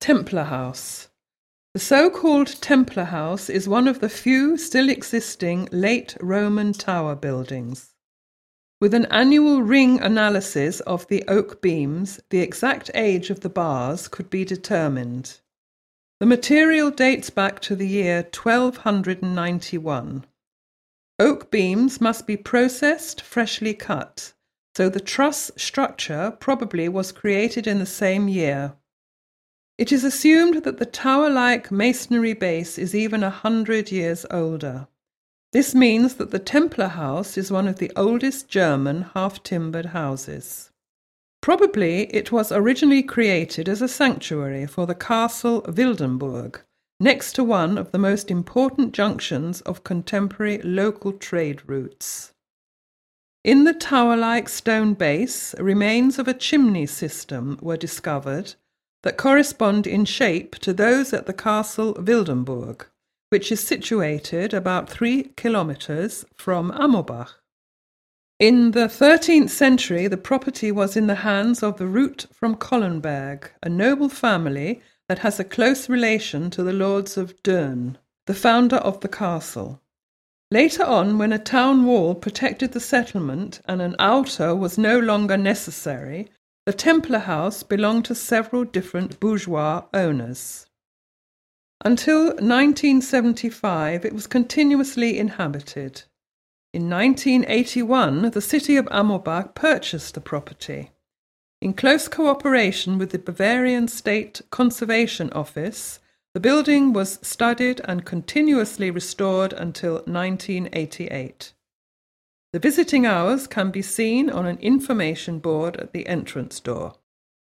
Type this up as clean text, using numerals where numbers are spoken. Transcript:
Templer House. The so-called Templer House is one of the few still existing late Roman tower buildings. With an annual ring analysis of the oak beams, the exact age of the bars could be determined. The material dates back to the year 1291. Oak beams must be processed, freshly cut, so the truss structure probably was created in the same year. It is assumed that the tower-like masonry base is even 100 years older. This means that the Templer House is one of the oldest German half-timbered houses. Probably it was originally created as a sanctuary for the castle Wildenburg, next to one of the most important junctions of contemporary local trade routes. In the tower-like stone base, remains of a chimney system were discovered that correspond in shape to those at the castle Wildenburg, which is situated about 3 kilometres from Amorbach. In the 13th century, the property was in the hands of the Root from Collenberg, a noble family that has a close relation to the Lords of Deurne, the founder of the castle. Later on, when a town wall protected the settlement and an altar was no longer necessary, the Templer House belonged to several different bourgeois owners. Until 1975, it was continuously inhabited. In 1981, the city of Amorbach purchased the property. In close cooperation with the Bavarian State Conservation Office, the building was studied and continuously restored until 1988. The visiting hours can be seen on an information board at the entrance door.